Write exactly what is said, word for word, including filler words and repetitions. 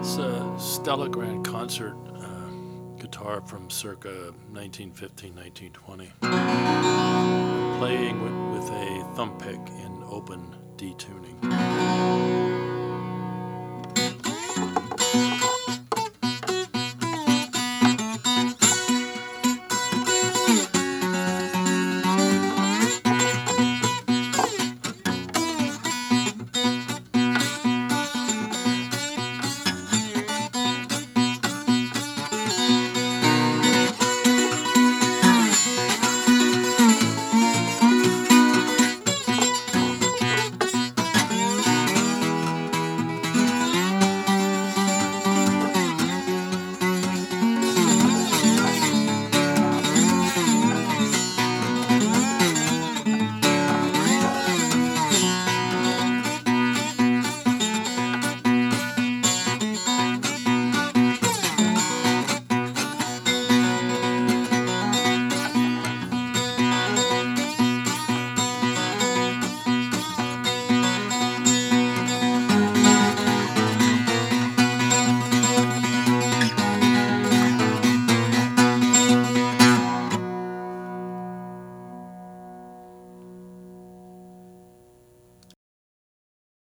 It's a Stella Grand Concert uh, guitar from circa nineteen fifteen, nineteen twenty. Playing with, with a thumb pick in open D tuning.